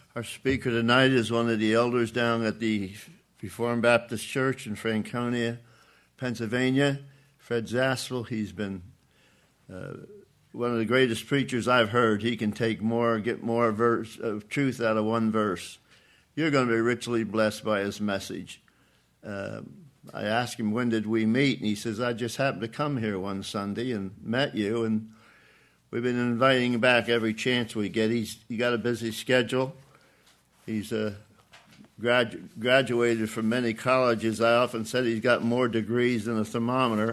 Our speaker tonight is one of the elders down at the Reformed Baptist Church in Franconia, Pennsylvania, Fred Zaspel. He's been one of the greatest preachers I've heard. He can get more verse of truth out of one verse. You're going to be richly blessed by his message. I asked him, when did we meet? And he says, I just happened to come here one Sunday and met you, and we've been inviting him back every chance we get. He got a busy schedule. He's graduated from many colleges. I often said he's got more degrees than a thermometer.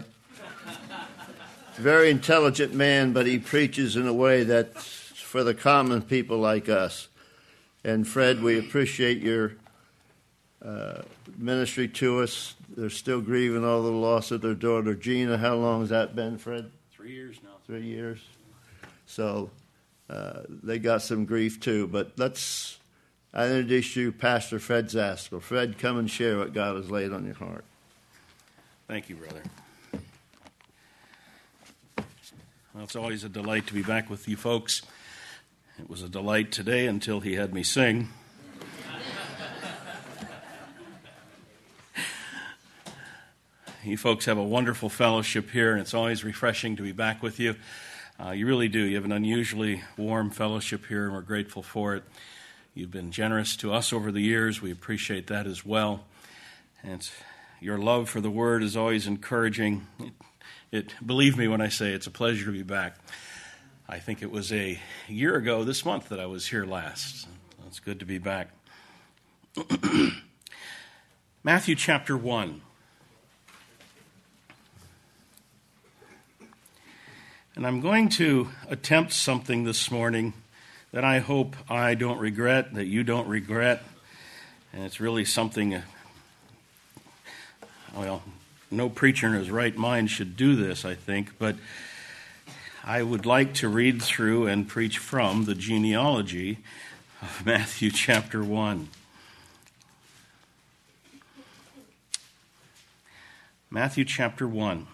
Very intelligent man, but he preaches in a way that's for the common people like us. And Fred, we appreciate your ministry to us. They're still grieving all the loss of their daughter, Gina. How long has that been, Fred? 3 years now. 3 years. So they got some grief too. But I introduce you, Pastor Fred Zaspel. Fred, come and share what God has laid on your heart. Thank you, brother. Well, it's always a delight to be back with you folks. It was a delight today until he had me sing. You folks have a wonderful fellowship here, and it's always refreshing to be back with you. You really do. You have an unusually warm fellowship here, and we're grateful for it. You've been generous to us over the years. We appreciate that as well. And your love for the Word is always encouraging. Believe me when I say it's a pleasure to be back. I think it was a year ago this month that I was here last. It's good to be back. Matthew chapter 1. And I'm going to attempt something this morning that I hope I don't regret, that you don't regret. And it's really something, no preacher in his right mind should do this, I think. But I would like to read through and preach from the genealogy of Matthew chapter 1. Matthew chapter 1.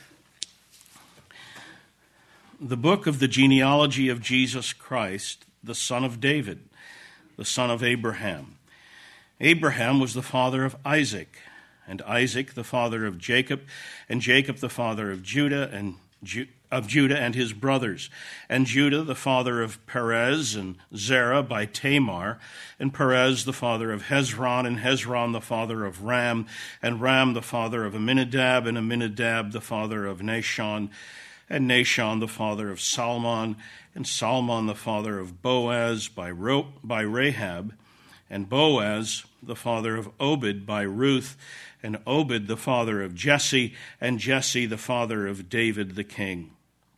The book of the genealogy of Jesus Christ, the son of David, the son of Abraham. Abraham was the father of Isaac, and Isaac the father of Jacob, and Jacob the father of Judah and his brothers, and Judah the father of Perez and Zerah by Tamar, and Perez the father of Hezron, and Hezron the father of Ram, and Ram the father of Amminadab, and Amminadab the father of Nahshon, and Nahshon the father of Salmon, and Salmon the father of Boaz by Rahab, and Boaz the father of Obed by Ruth, and Obed the father of Jesse, and Jesse the father of David the king.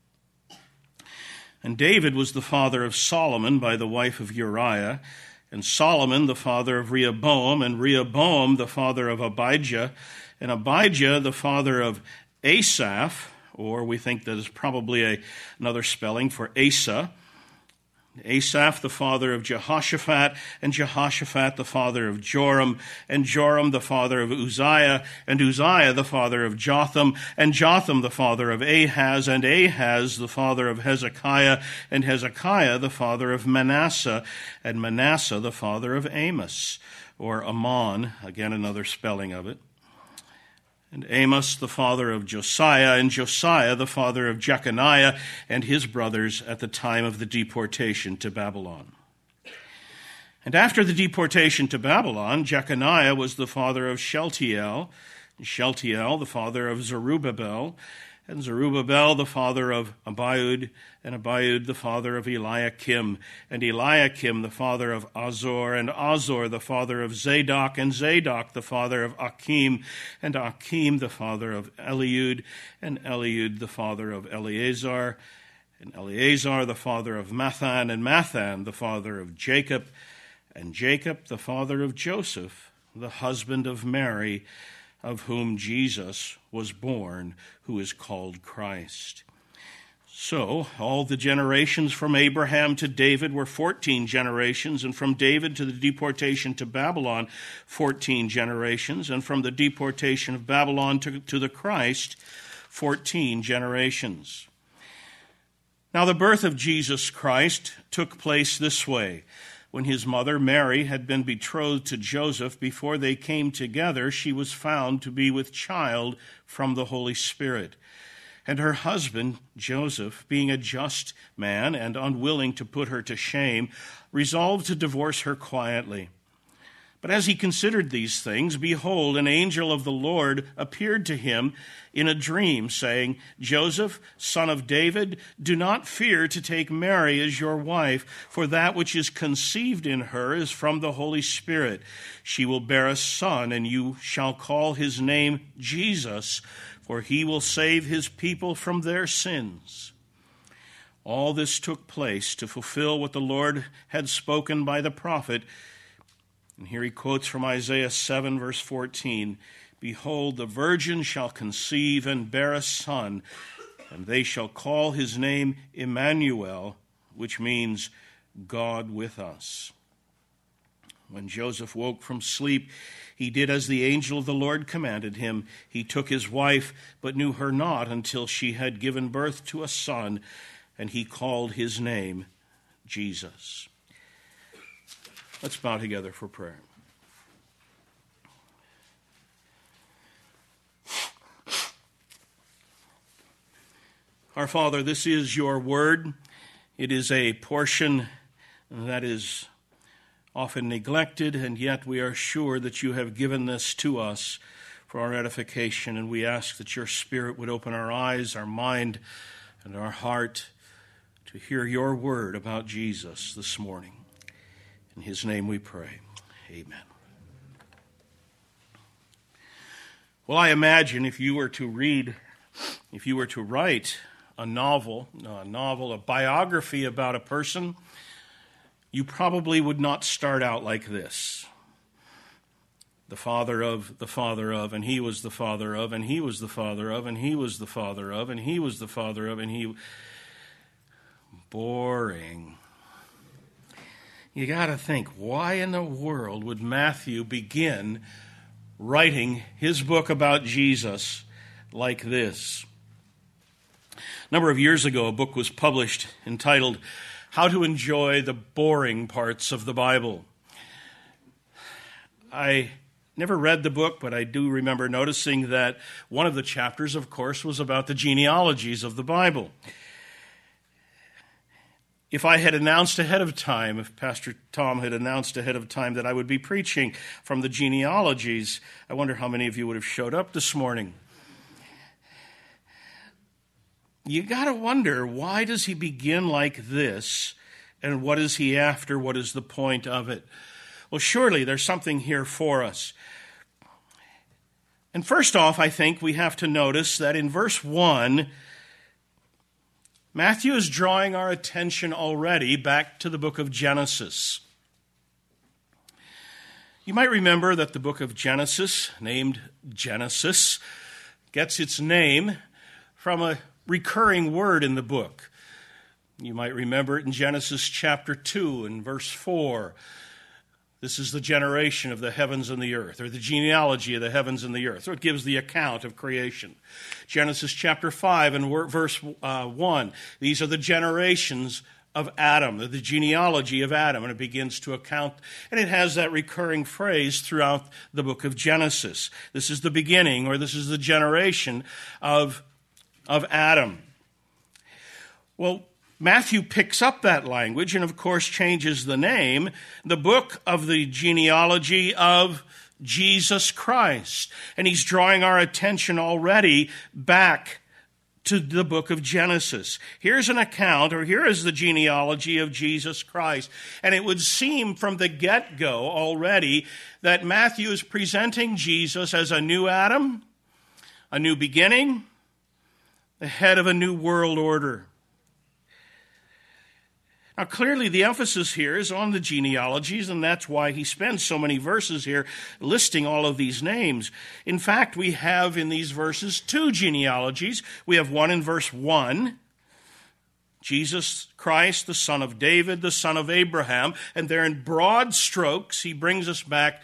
And David was the father of Solomon by the wife of Uriah, and Solomon the father of Rehoboam, and Rehoboam the father of Abijah, and Abijah the father of Asaph, or we think that is probably another spelling for Asa. Asaph, the father of Jehoshaphat, and Jehoshaphat, the father of Joram, and Joram, the father of Uzziah, and Uzziah, the father of Jotham, and Jotham, the father of Ahaz, and Ahaz, the father of Hezekiah, and Hezekiah, the father of Manasseh, and Manasseh, the father of Amos, or Ammon, again another spelling of it. And Amos, the father of Josiah, and Josiah, the father of Jeconiah, and his brothers at the time of the deportation to Babylon. And after the deportation to Babylon, Jeconiah was the father of Shealtiel, and Shealtiel the father of Zerubbabel, and Zerubbabel the father of Abiud, and Abiud the father of Eliakim, and Eliakim the father of Azor, and Azor the father of Zadok, and Zadok the father of Achim, and Achim the father of Eliud, and Eliud the father of Eleazar, and Eleazar the father of Mathan, and Mathan the father of Jacob, and Jacob the father of Joseph, the husband of Mary, of whom Jesus was born, who is called Christ. So, all the generations from Abraham to David were 14 generations, and from David to the deportation to Babylon, 14 generations, and from the deportation of Babylon to the Christ, 14 generations. Now, the birth of Jesus Christ took place this way. When his mother Mary had been betrothed to Joseph, before they came together, she was found to be with child from the Holy Spirit. And her husband, Joseph, being a just man and unwilling to put her to shame, resolved to divorce her quietly. But as he considered these things, behold, an angel of the Lord appeared to him in a dream, saying, Joseph, son of David, do not fear to take Mary as your wife, for that which is conceived in her is from the Holy Spirit. She will bear a son, and you shall call his name Jesus, for he will save his people from their sins. All this took place to fulfill what the Lord had spoken by the prophet. And here he quotes from Isaiah 7, verse 14, Behold, the virgin shall conceive and bear a son, and they shall call his name Emmanuel, which means God with us. When Joseph woke from sleep, he did as the angel of the Lord commanded him. He took his wife, but knew her not until she had given birth to a son, and he called his name Jesus. Let's bow together for prayer. Our Father, this is your word. It is a portion that is often neglected, and yet we are sure that you have given this to us for our edification, and we ask that your Spirit would open our eyes, our mind, and our heart to hear your word about Jesus this morning. In his name we pray. Amen. Well, I imagine if you were to write a biography about a person, you probably would not start out like this. The father of, and he was the father of, and he was the father of, and he was the father of, and he was the father of, and he... Boring. You got to think, why in the world would Matthew begin writing his book about Jesus like this? A number of years ago, a book was published entitled How to Enjoy the Boring Parts of the Bible. I never read the book, but I do remember noticing that one of the chapters, of course, was about the genealogies of the Bible. If I had announced ahead of time, if Pastor Tom had announced ahead of time that I would be preaching from the genealogies, I wonder how many of you would have showed up this morning. You got to wonder, why does he begin like this, and what is he after? What is the point of it? Well, surely there's something here for us. And first off, I think we have to notice that in verse 1, Matthew is drawing our attention already back to the book of Genesis. You might remember that the book of Genesis, named Genesis, gets its name from a recurring word in the book. You might remember it in Genesis chapter 2 and verse 4. This is the generation of the heavens and the earth, or the genealogy of the heavens and the earth. So it gives the account of creation. Genesis chapter 5 and verse 1. These are the generations of Adam, the genealogy of Adam, and it begins to account, and it has that recurring phrase throughout the book of Genesis. This is the beginning, or this is the generation of Adam. Well, Matthew picks up that language and, of course, changes the name, the book of the genealogy of Jesus Christ. And he's drawing our attention already back to the book of Genesis. Here's an account, or here is the genealogy of Jesus Christ. And it would seem from the get-go already that Matthew is presenting Jesus as a new Adam, a new beginning, the head of a new world order. Now, clearly, the emphasis here is on the genealogies, and that's why he spends so many verses here listing all of these names. In fact, we have in these verses two genealogies. We have one in verse 1, Jesus Christ, the son of David, the son of Abraham, and there in broad strokes, he brings us back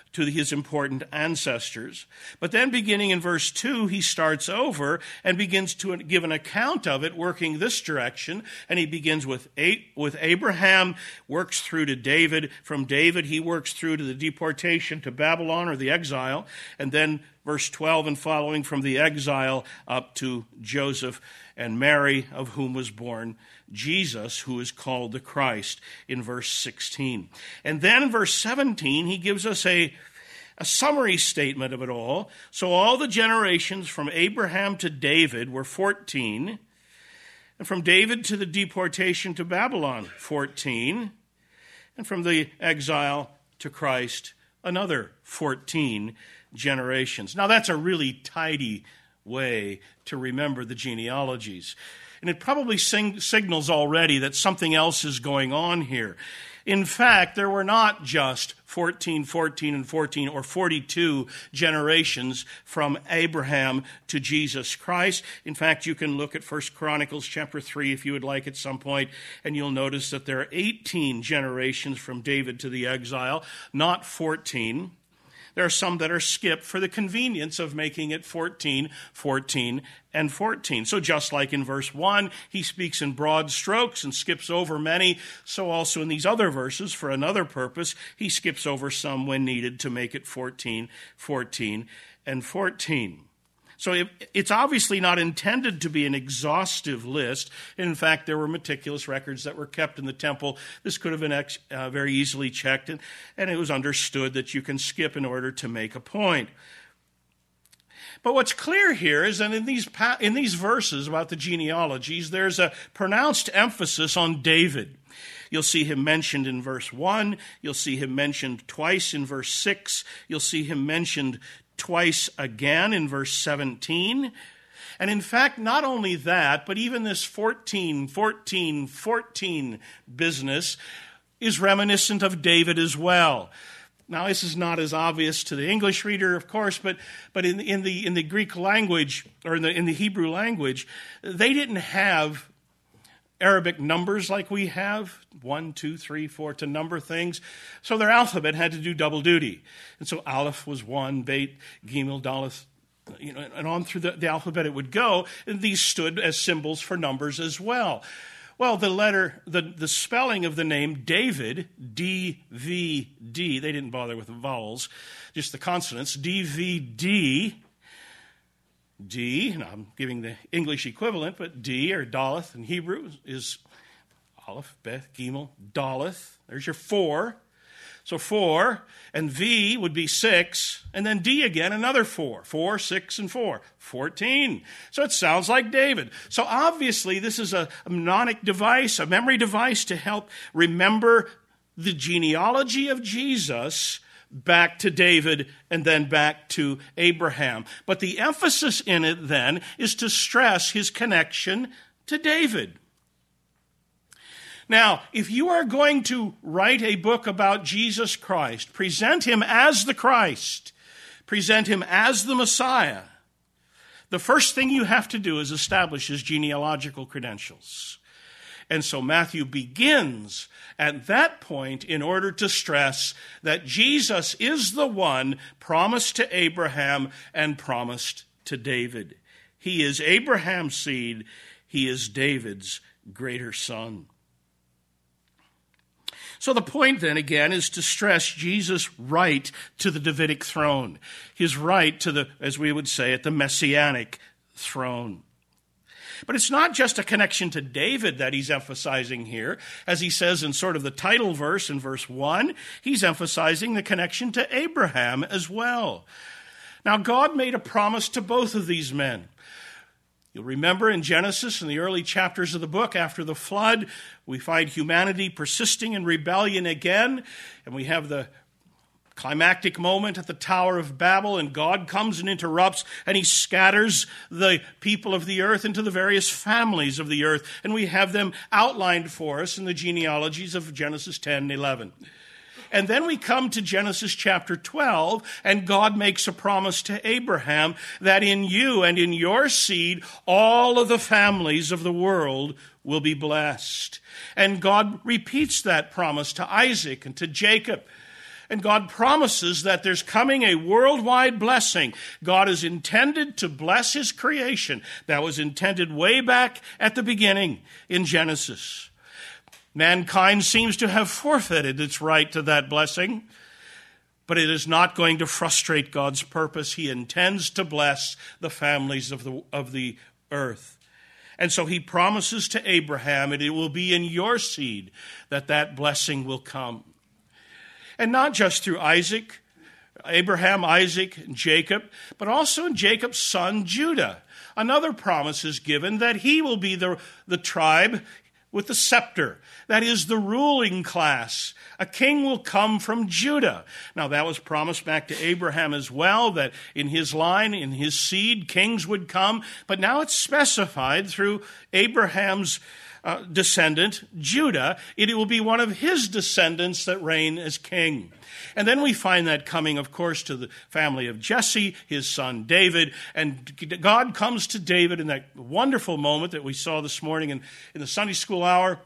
to his important ancestors. But then beginning in verse 2, he starts over and begins to give an account of it, working this direction. And he begins with Abraham, works through to David. From David, he works through to the deportation to Babylon, or the exile. And then verse 12 and following, from the exile up to Joseph and Mary, of whom was born Jesus, who is called the Christ, in verse 16. And then in verse 17, he gives us a summary statement of it all. So all the generations from Abraham to David were 14, and from David to the deportation to Babylon, 14, and from the exile to Christ, another 14 generations. Now that's a really tidy way to remember the genealogies. And it probably signals already that something else is going on here. In fact, there were not just 14, 14, and 14, or 42 generations from Abraham to Jesus Christ. In fact, you can look at 1 Chronicles chapter 3 if you would like at some point, and you'll notice that there are 18 generations from David to the exile, not 14. There are some that are skipped for the convenience of making it 14, 14, and 14. So just like in verse 1, he speaks in broad strokes and skips over many, so also in these other verses, for another purpose, he skips over some when needed to make it 14, 14, and 14. So it's obviously not intended to be an exhaustive list. In fact, there were meticulous records that were kept in the temple. This could have been very easily checked, and it was understood that you can skip in order to make a point. But what's clear here is that in these verses about the genealogies, there's a pronounced emphasis on David. You'll see him mentioned in verse 1. You'll see him mentioned twice in verse 6. You'll see him mentioned twice again in verse 17. And in fact, not only that, but even this 14, 14, 14 business is reminiscent of David as well. Now, this is not as obvious to the English reader, of course, but in the Greek language, or in the Hebrew language, they didn't have Arabic numbers like we have, 1, 2, 3, 4, to number things. So their alphabet had to do double duty. And so Aleph was 1, Beit, Gimel, Daleth, and on through the alphabet it would go. And these stood as symbols for numbers as well. Well, the spelling of the name David, D-V-D, they didn't bother with the vowels, just the consonants, D-V-D, D, and I'm giving the English equivalent, but D, or Daleth in Hebrew, is Aleph, Beth, Gimel, Daleth. There's your 4. So 4, and V would be 6, and then D again, another 4. 4, 6, and 4. 14. So it sounds like David. So obviously this is a mnemonic device, a memory device to help remember the genealogy of Jesus back to David and then back to Abraham. But the emphasis in it then is to stress his connection to David. Now, if you are going to write a book about Jesus Christ, present him as the Christ, present him as the Messiah, the first thing you have to do is establish his genealogical credentials. And so Matthew begins at that point in order to stress that Jesus is the one promised to Abraham and promised to David. He is Abraham's seed. He is David's greater son. So the point then again is to stress Jesus' right to the Davidic throne, his right to the, as we would say it, the messianic throne. But it's not just a connection to David that he's emphasizing here. As he says in sort of the title verse in verse 1, he's emphasizing the connection to Abraham as well. Now, God made a promise to both of these men. You'll remember in Genesis, in the early chapters of the book, after the flood, we find humanity persisting in rebellion again, and we have the climactic moment at the Tower of Babel, and God comes and interrupts, and he scatters the people of the earth into the various families of the earth, and we have them outlined for us in the genealogies of Genesis 10 and 11. And then we come to Genesis chapter 12, and God makes a promise to Abraham that in you and in your seed, all of the families of the world will be blessed. And God repeats that promise to Isaac and to Jacob. And God promises that there's coming a worldwide blessing. God is intended to bless his creation. That was intended way back at the beginning in Genesis. Mankind seems to have forfeited its right to that blessing, but it is not going to frustrate God's purpose. He intends to bless the families of the earth. And so he promises to Abraham, and it will be in your seed that blessing will come. And not just through Abraham, Isaac, and Jacob, but also in Jacob's son Judah. Another promise is given that he will be the tribe with the scepter. That is the ruling class. A king will come from Judah. Now that was promised back to Abraham as well, that in his line, in his seed, kings would come. But now it's specified through Abraham's descendant, Judah. It will be one of his descendants that reign as king. And then we find that coming, of course, to the family of Jesse, his son David. And God comes to David in that wonderful moment that we saw this morning in the Sunday school hour,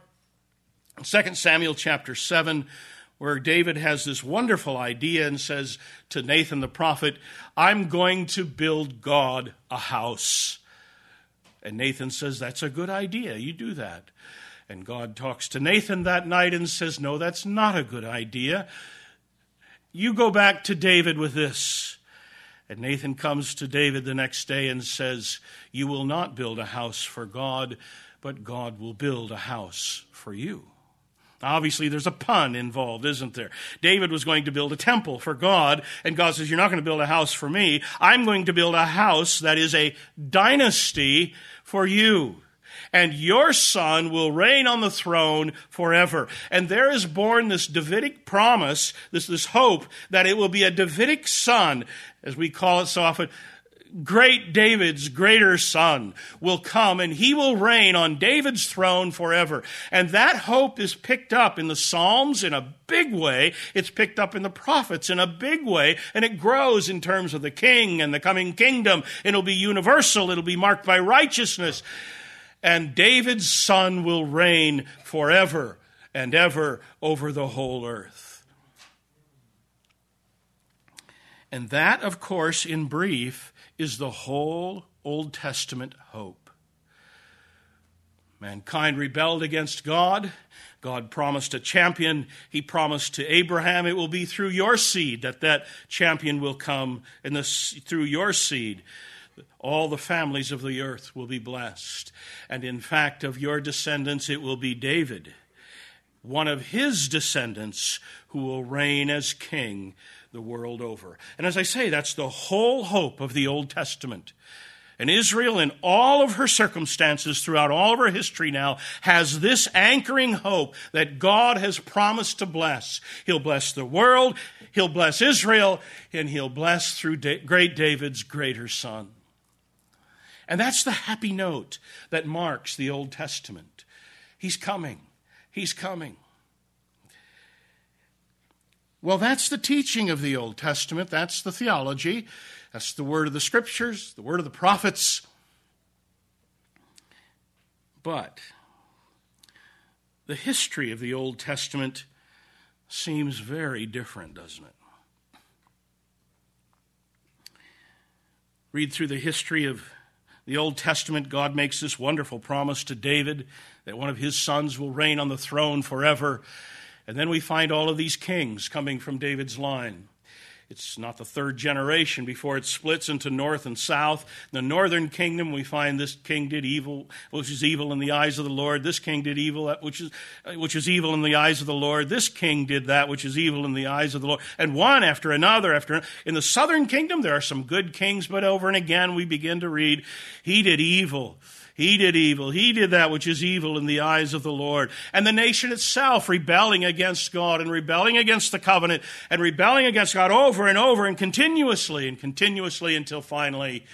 2 Samuel chapter 7, where David has this wonderful idea and says to Nathan the prophet, I'm going to build God a house. And Nathan says, that's a good idea. You do that. And God talks to Nathan that night and says, no, that's not a good idea. You go back to David with this. And Nathan comes to David the next day and says, you will not build a house for God, but God will build a house for you. Obviously, there's a pun involved, isn't there? David was going to build a temple for God, and God says, you're not going to build a house for me. I'm going to build a house that is a dynasty for you. And your son will reign on the throne forever. And there is born this Davidic promise, this hope, that it will be a Davidic son, as we call it so often. Great David's greater son will come, and he will reign on David's throne forever. And that hope is picked up in the Psalms in a big way. It's picked up in the prophets in a big way, and it grows in terms of the king and the coming kingdom. It'll be universal. It'll be marked by righteousness. And David's son will reign forever and ever over the whole earth. And that, of course, in brief, is the whole Old Testament hope. Mankind rebelled against God. God promised a champion. He promised to Abraham, it will be through your seed that champion will come, and through your seed all the families of the earth will be blessed. And in fact, of your descendants, it will be David, one of his descendants, who will reign as king the world over. And as I say, that's the whole hope of the Old Testament. And Israel, in all of her circumstances throughout all of her history now, has this anchoring hope that God has promised to bless. He'll bless the world, he'll bless Israel, and he'll bless through great David's greater son. And that's the happy note that marks the Old Testament. He's coming. He's coming. Well, that's the teaching of the Old Testament. That's the theology. That's the word of the Scriptures, the word of the prophets. But the history of the Old Testament seems very different, doesn't it? Read through the history of the Old Testament. God makes this wonderful promise to David that one of his sons will reign on the throne forever. And then we find all of these kings coming from David's line. It's not the third generation before it splits into north and south. In the northern kingdom, we find this king did evil, which is evil in the eyes of the Lord. This king did evil, which is evil in the eyes of the Lord. This king did that, which is evil in the eyes of the Lord. And one after another, in the southern kingdom, there are some good kings, but over and again we begin to read, he did evil. He did evil. He did that which is evil in the eyes of the Lord. And the nation itself rebelling against God and rebelling against the covenant and rebelling against God over and over and continuously until finally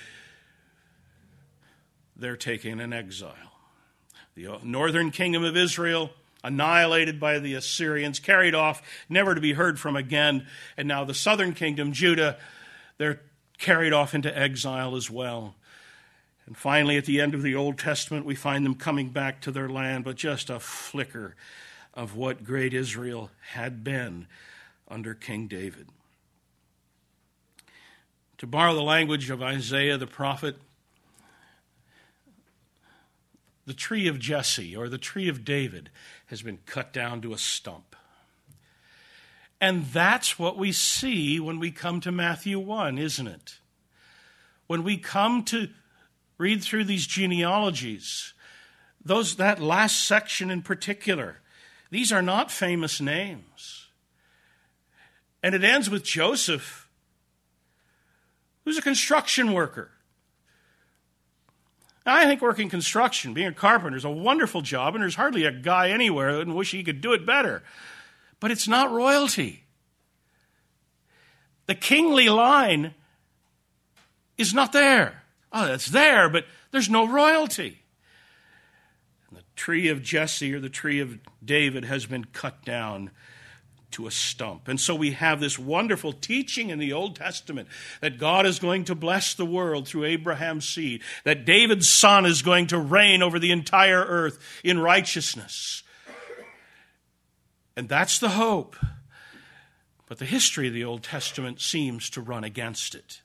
they're taken in exile. The northern kingdom of Israel annihilated by the Assyrians, carried off, never to be heard from again. And now the southern kingdom, Judah, they're carried off into exile as well. And finally, at the end of the Old Testament, we find them coming back to their land, but just a flicker of what great Israel had been under King David. To borrow the language of Isaiah the prophet, the tree of Jesse, or the tree of David, has been cut down to a stump. And that's what we see when we come to Matthew 1, isn't it? When we come to read through these genealogies, that last section in particular, these are not famous names. And it ends with Joseph, who's a construction worker. Now, I think working construction, being a carpenter, is a wonderful job, and there's hardly a guy anywhere that wouldn't wish he could do it better. But it's not royalty. The kingly line is not there. Oh, it's there, but there's no royalty. And the tree of Jesse, or the tree of David, has been cut down to a stump. And so we have this wonderful teaching in the Old Testament that God is going to bless the world through Abraham's seed, that David's son is going to reign over the entire earth in righteousness. And that's the hope. But the history of the Old Testament seems to run against it.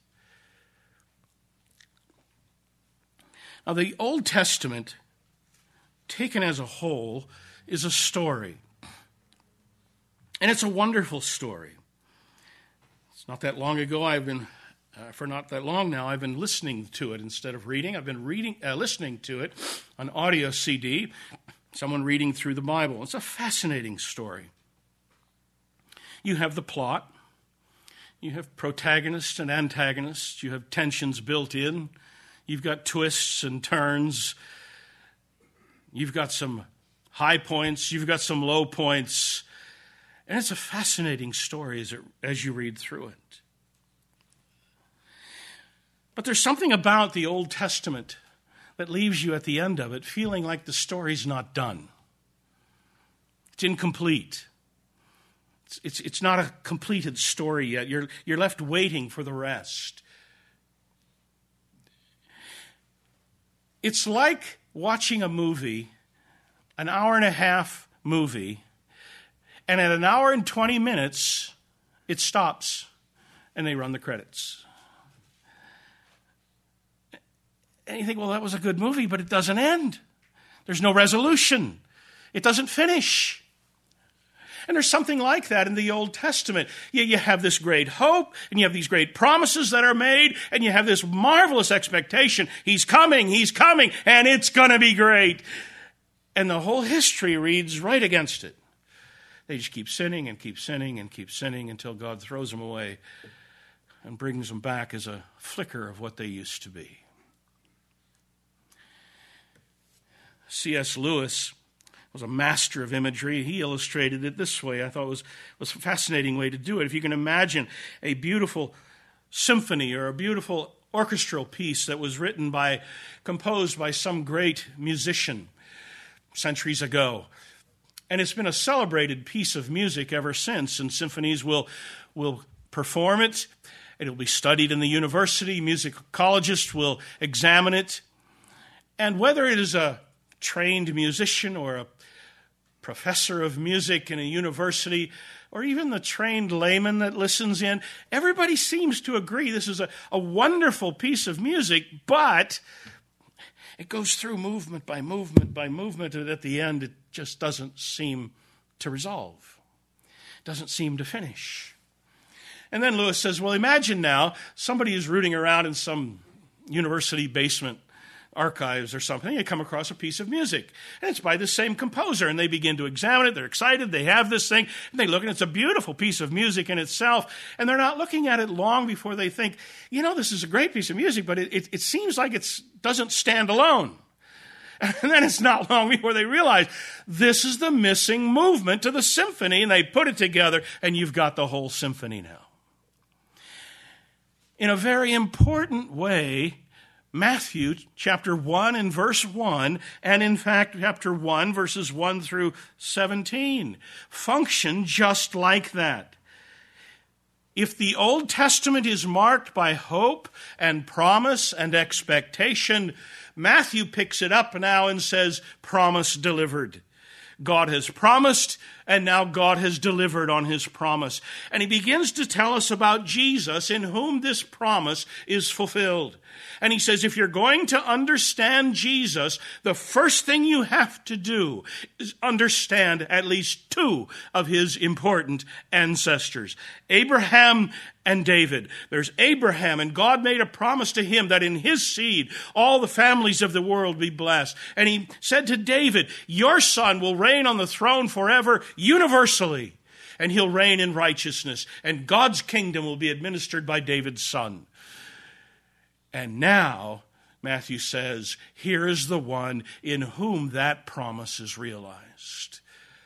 Now, the Old Testament, taken as a whole, is a story. And it's a wonderful story. It's not that long ago, for not that long now, I've been listening to it instead of reading. I've been listening to it on audio CD, someone reading through the Bible. It's a fascinating story. You have the plot. You have protagonists and antagonists. You have tensions built in. You've got twists and turns. You've got some high points. You've got some low points. And it's a fascinating story as you read through it. But there's something about the Old Testament that leaves you at the end of it feeling like the story's not done. It's incomplete. It's not a completed story yet. You're left waiting for the rest. It's like watching a movie, an hour and a half movie, and at an hour and 20 minutes, it stops, and they run the credits. And you think, well, that was a good movie, but it doesn't end. There's no resolution. It doesn't finish. And there's something like that in the Old Testament. You have this great hope, and you have these great promises that are made, and you have this marvelous expectation. He's coming, and it's going to be great. And the whole history reads right against it. They just keep sinning and keep sinning and keep sinning until God throws them away and brings them back as a flicker of what they used to be. C.S. Lewis was a master of imagery. He illustrated it this way. I thought it was a fascinating way to do it. If you can imagine a beautiful symphony or a beautiful orchestral piece that was composed by some great musician centuries ago. And it's been a celebrated piece of music ever since, and symphonies will perform it. It will be studied in the university. Musicologists will examine it. And whether it is a trained musician or a professor of music in a university, or even the trained layman that listens in, everybody seems to agree this is a wonderful piece of music, but it goes through movement by movement by movement, and at the end it just doesn't seem to resolve. It doesn't seem to finish. And then Lewis says, well, imagine now somebody is rooting around in some university basement archives or something, they come across a piece of music, and it's by the same composer, and they begin to examine it. They're excited. They have this thing, and they look, and it's a beautiful piece of music in itself, and they're not looking at it long before they think, this is a great piece of music, but it seems like it doesn't stand alone. And then it's not long before they realize this is the missing movement to the symphony, and they put it together, and you've got the whole symphony now. In a very important way, Matthew chapter 1 and verse 1, and in fact chapter 1 verses 1 through 17, function just like that. If the Old Testament is marked by hope and promise and expectation, Matthew picks it up now and says, promise delivered. God has promised, And now God has delivered on his promise. And he begins to tell us about Jesus, in whom this promise is fulfilled. And he says, if you're going to understand Jesus, the first thing you have to do is understand at least two of his important ancestors, Abraham and David. There's Abraham, and God made a promise to him that in his seed all the families of the world be blessed. And he said to David, your son will reign on the throne forever, universally, and he'll reign in righteousness, and God's kingdom will be administered by David's son. And now, Matthew says, here is the one in whom that promise is realized.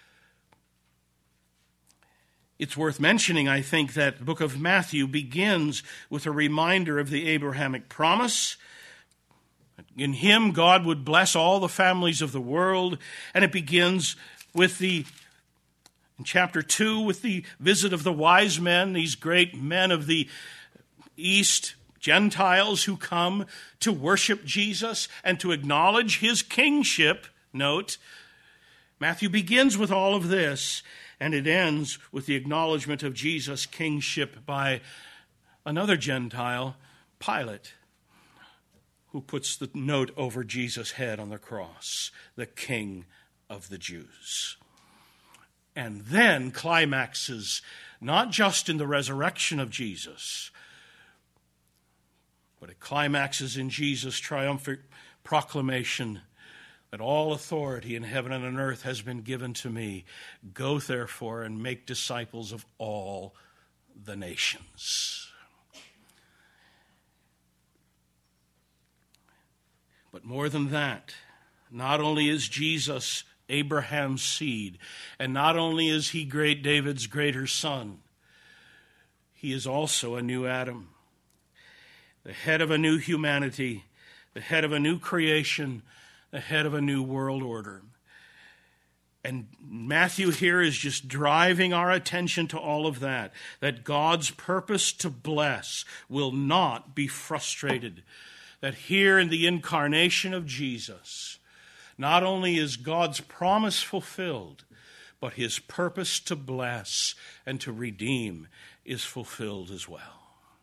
It's worth mentioning, I think, that the book of Matthew begins with a reminder of the Abrahamic promise. In him, God would bless all the families of the world. And it begins with in chapter 2, with the visit of the wise men, these great men of the East, Gentiles who come to worship Jesus and to acknowledge his kingship. Note, Matthew begins with all of this, and it ends with the acknowledgement of Jesus' kingship by another Gentile, Pilate, who puts the note over Jesus' head on the cross, the King of the Jews. And then climaxes not just in the resurrection of Jesus, but it climaxes in Jesus' triumphant proclamation that all authority in heaven and on earth has been given to me. Go therefore and make disciples of all the nations. But more than that, not only is Jesus Abraham's seed, and not only is he great David's greater son, he is also a new Adam, the head of a new humanity, the head of a new creation, the head of a new world order. And Matthew here is just driving our attention to all of that God's purpose to bless will not be frustrated. That here in the incarnation of Jesus, not only is God's promise fulfilled, but his purpose to bless and to redeem is fulfilled as well.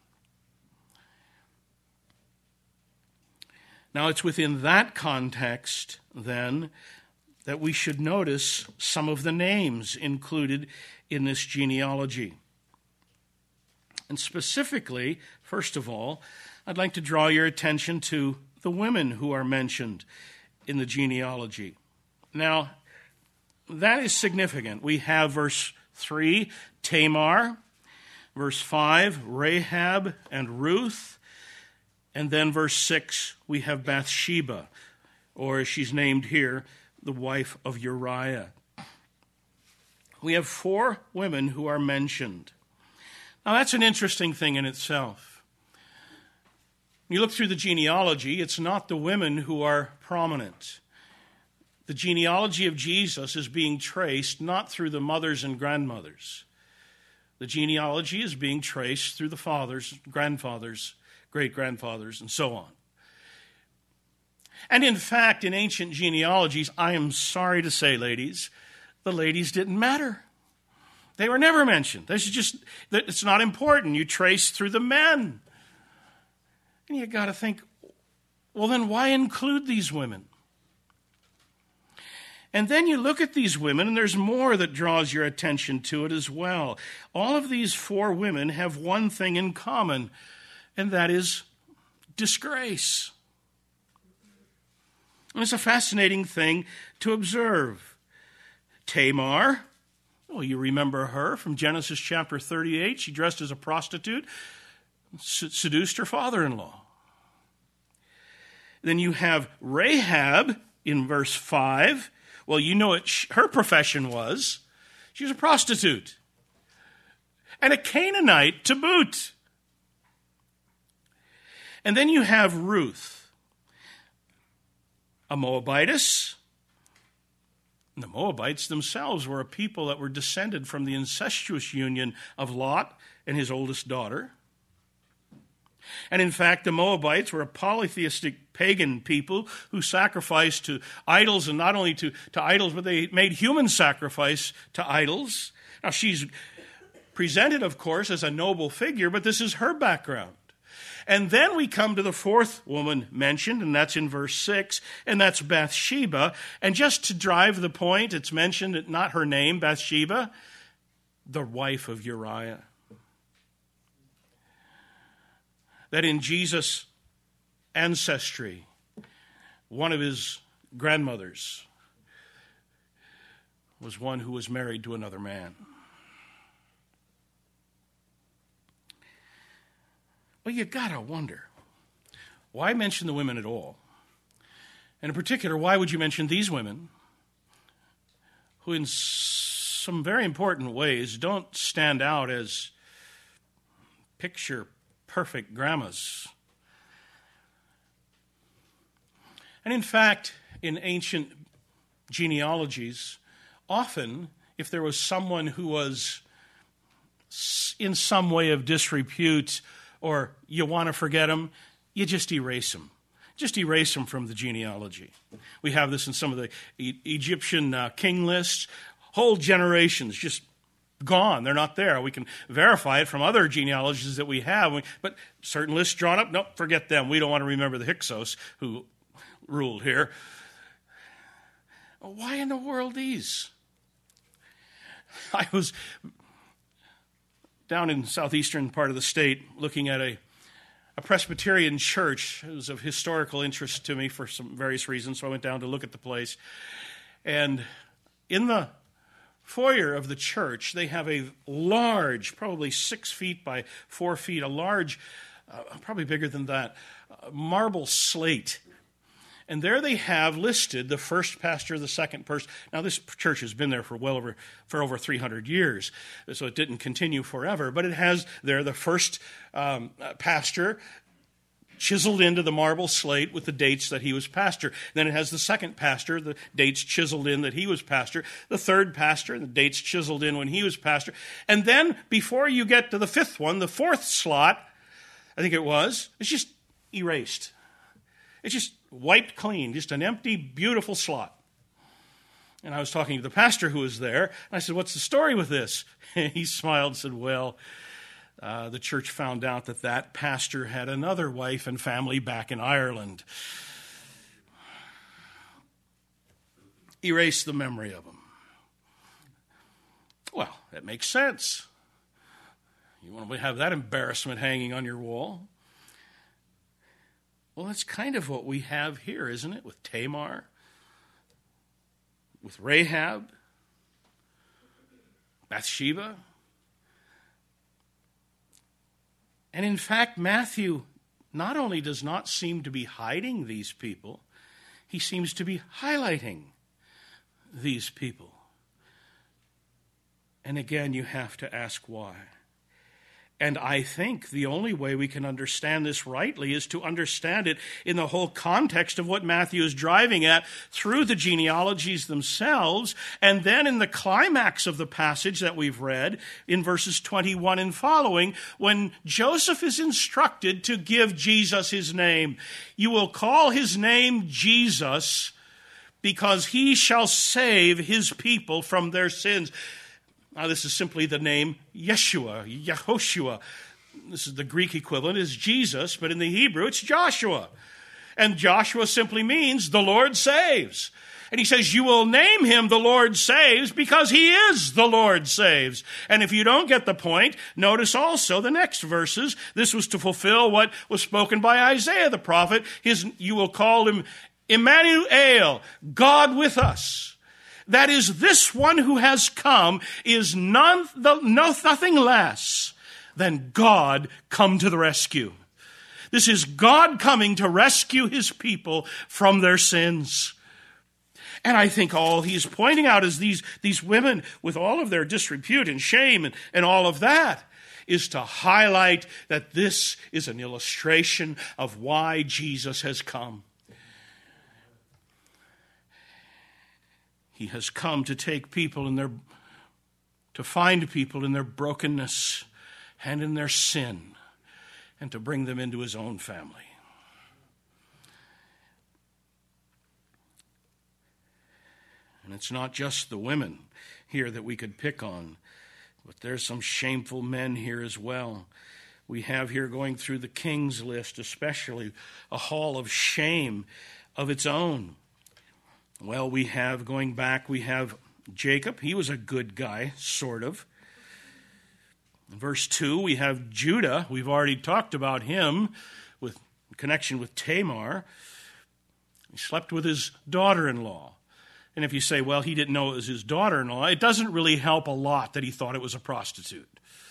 Now, it's within that context, then, that we should notice some of the names included in this genealogy. And specifically, first of all, I'd like to draw your attention to the women who are mentioned in the genealogy. Now, that is significant. We have verse 3, Tamar, verse 5, Rahab and Ruth, and then verse 6, we have Bathsheba, or as she's named here, the wife of Uriah. We have 4 women who are mentioned. Now, that's an interesting thing in itself. When you look through the genealogy, it's not the women who are prominent. The genealogy of Jesus is being traced not through the mothers and grandmothers. The genealogy is being traced through the fathers, grandfathers, great-grandfathers, and so on. And in fact, in ancient genealogies, I am sorry to say, ladies, the ladies didn't matter. They were never mentioned. It's not important. You trace through the men. And you got to think, well, then why include these women? And then you look at these women, and there's more that draws your attention to it as well. All of these 4 women have one thing in common, and that is disgrace. And it's a fascinating thing to observe. Tamar, well, you remember her from Genesis chapter 38. She dressed as a prostitute, seduced her father-in-law. Then you have Rahab in verse 5. Well, you know what her profession was. She was a prostitute. And a Canaanite to boot. And then you have Ruth, a Moabitess. And the Moabites themselves were a people that were descended from the incestuous union of Lot and his oldest daughter. And in fact, the Moabites were a polytheistic pagan people who sacrificed to idols, and not only to idols, but they made human sacrifice to idols. Now, she's presented, of course, as a noble figure, but this is her background. And then we come to the fourth woman mentioned, and that's in verse 6, and that's Bathsheba. And just to drive the point, it's mentioned, not her name, Bathsheba, the wife of Uriah. That in Jesus' ancestry, one of his grandmothers was one who was married to another man. Well, you gotta wonder, why mention the women at all? And in particular, why would you mention these women who in some very important ways don't stand out as picture-perfect grandmas? And in fact, in ancient genealogies, often if there was someone who was in some way of disrepute, or you want to forget him, you just erase him. Just erase him from the genealogy. We have this in some of the Egyptian king lists. Whole generations just gone. They're not there. We can verify it from other genealogies that we have. But certain lists drawn up, nope, forget them. We don't want to remember the Hyksos who ruled here. Why in the world these? I was down in southeastern part of the state looking at a Presbyterian church. It was of historical interest to me for some various reasons, so I went down to look at the place. And in the foyer of the church, they have a large, probably 6 feet by 4 feet, a large, probably bigger than that, marble slate. And there they have listed the first pastor, the second person. Now, this church has been there for over 300 years, so it didn't continue forever. But it has there the first pastor chiseled into the marble slate with the dates that he was pastor. Then it has the second pastor, the dates chiseled in that he was pastor. The third pastor, the dates chiseled in when he was pastor. And then before you get to the fifth one, the fourth slot, I think it was, it's just erased. It's just wiped clean, just an empty, beautiful slot. And I was talking to the pastor who was there, and I said, "What's the story with this?" And he smiled and said, "Well, the church found out that pastor had another wife and family back in Ireland. Erase the memory of him." Well, that makes sense. You want to have that embarrassment hanging on your wall. Well, that's kind of what we have here, isn't it? With Tamar, with Rahab, Bathsheba. And in fact, Matthew not only does not seem to be hiding these people, he seems to be highlighting these people. And again, you have to ask why. And I think the only way we can understand this rightly is to understand it in the whole context of what Matthew is driving at through the genealogies themselves, and then in the climax of the passage that we've read in verses 21 and following, when Joseph is instructed to give Jesus his name. "You will call his name Jesus, because he shall save his people from their sins." Now, this is simply the name Yeshua, Yehoshua. This is the Greek equivalent, is Jesus, but in the Hebrew, it's Joshua. And Joshua simply means the Lord saves. And he says, you will name him the Lord saves because he is the Lord saves. And if you don't get the point, notice also the next verses. This was to fulfill what was spoken by Isaiah the prophet. You will call him Emmanuel, God with us. That is, this one who has come is nothing less than God come to the rescue. This is God coming to rescue his people from their sins. And I think all he's pointing out is these women, with all of their disrepute and shame and all of that, is to highlight that this is an illustration of why Jesus has come. He has come to take people to find people in their brokenness and in their sin, and to bring them into his own family. And it's not just the women here that we could pick on, but there's some shameful men here as well. We have here, going through the king's list, especially, a hall of shame of its own. Well, we have Jacob. He was a good guy, sort of. In verse 2, we have Judah. We've already talked about him in connection with Tamar. He slept with his daughter-in-law. And if you say, well, he didn't know it was his daughter-in-law, it doesn't really help a lot that he thought it was a prostitute.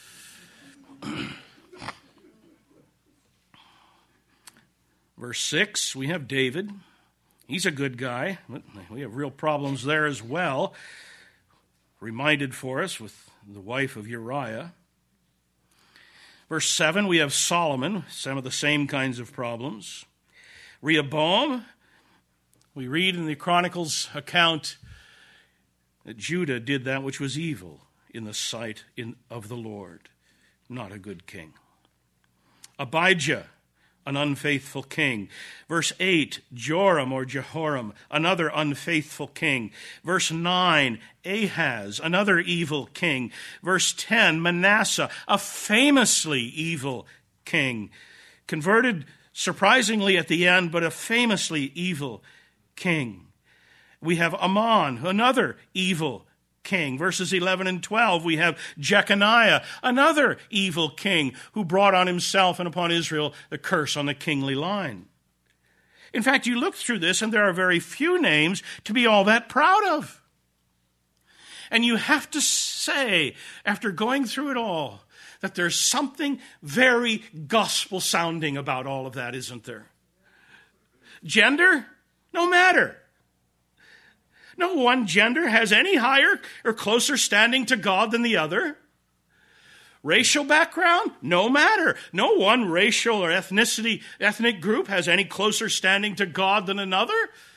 Verse 6, we have David. He's a good guy. We have real problems there as well. Reminded for us with the wife of Uriah. Verse 7, we have Solomon, some of the same kinds of problems. Rehoboam, we read in the Chronicles account that Judah did that which was evil in the sight of the Lord. Not a good king. Abijah, an unfaithful king. Verse 8, Joram or Jehoram, another unfaithful king. Verse 9, Ahaz, another evil king. Verse 10, Manasseh, a famously evil king. Converted surprisingly at the end, but a famously evil king. We have Ammon, another evil king. Verses 11 and 12, we have Jeconiah, another evil king who brought on himself and upon Israel the curse on the kingly line. In fact, you look through this and there are very few names to be all that proud of. And you have to say, after going through it all, that there's something very gospel-sounding about all of that, isn't there? Gender? No matter. No one gender has any higher or closer standing to God than the other. Racial background? No matter. No one racial or ethnic group has any closer standing to God than another.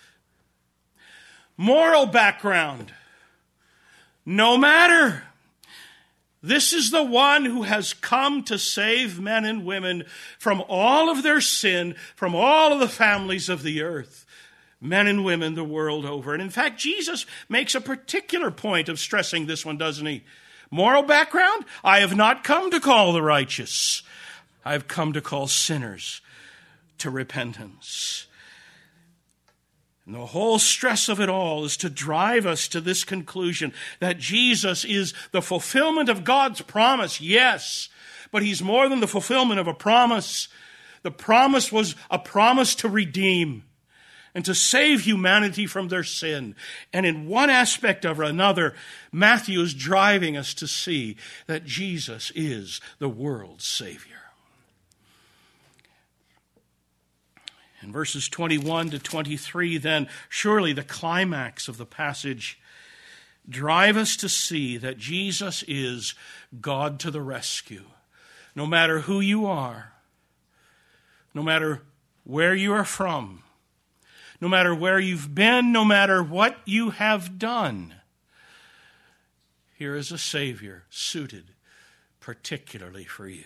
Moral background? No matter. This is the one who has come to save men and women from all of their sin, from all of the families of the earth. Men and women the world over. And in fact, Jesus makes a particular point of stressing this one, doesn't he? Moral background? I have not come to call the righteous. I have come to call sinners to repentance. And the whole stress of it all is to drive us to this conclusion that Jesus is the fulfillment of God's promise, yes, but he's more than the fulfillment of a promise. The promise was a promise to redeem and to save humanity from their sin. And in one aspect or another, Matthew is driving us to see that Jesus is the world's Savior. In verses 21 to 23, then, surely the climax of the passage drive us to see that Jesus is God to the rescue. No matter who you are, no matter where you are from, no matter where you've been, no matter what you have done, here is a Savior suited particularly for you.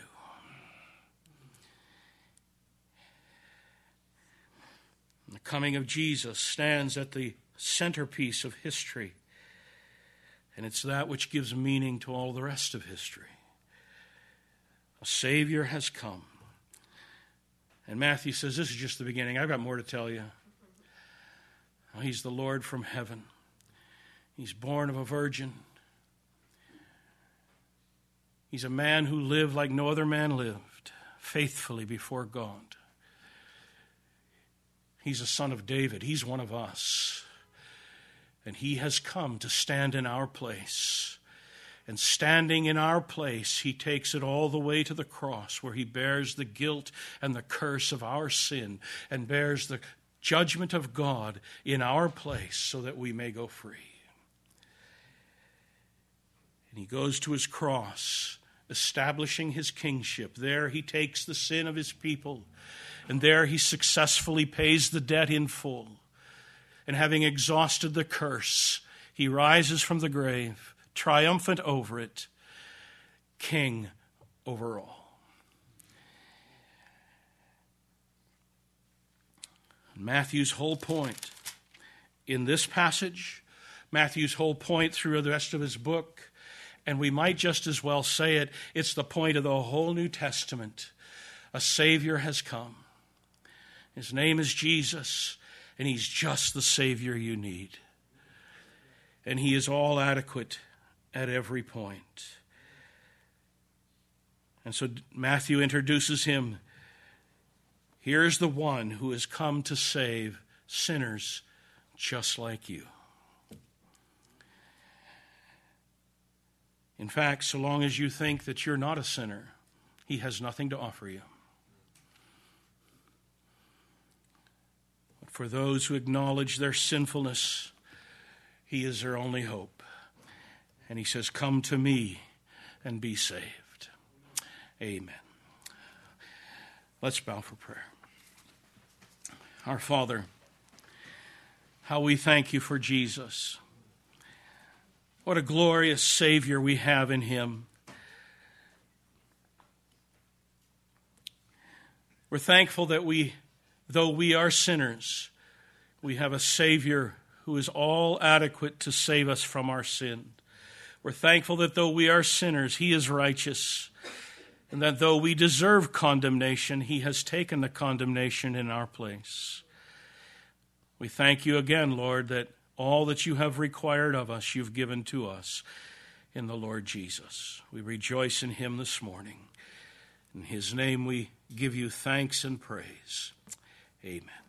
The coming of Jesus stands at the centerpiece of history, and it's that which gives meaning to all the rest of history. A Savior has come. And Matthew says, this is just the beginning. I've got more to tell you. He's the Lord from heaven. He's born of a virgin. He's a man who lived like no other man lived, faithfully before God. He's a son of David. He's one of us. And he has come to stand in our place. And standing in our place, he takes it all the way to the cross, where he bears the guilt and the curse of our sin and bears the judgment of God in our place so that we may go free. And he goes to his cross, establishing his kingship. There he takes the sin of his people, and there he successfully pays the debt in full. And having exhausted the curse, he rises from the grave, triumphant over it, king over all. Matthew's whole point in this passage, Matthew's whole point through the rest of his book, and we might just as well say it, it's the point of the whole New Testament. A Savior has come. His name is Jesus, and he's just the Savior you need. And he is all adequate at every point. And so Matthew introduces him. Here's the one who has come to save sinners just like you. In fact, so long as you think that you're not a sinner, he has nothing to offer you. But for those who acknowledge their sinfulness, he is their only hope. And he says, come to me and be saved. Amen. Let's bow for prayer. Our Father, how we thank you for Jesus. What a glorious Savior we have in him. We're thankful that though we are sinners, we have a Savior who is all adequate to save us from our sin. We're thankful that though we are sinners, he is righteous, and that though we deserve condemnation, he has taken the condemnation in our place. We thank you again, Lord, that all that you have required of us, you've given to us in the Lord Jesus. We rejoice in him this morning. In his name we give you thanks and praise. Amen.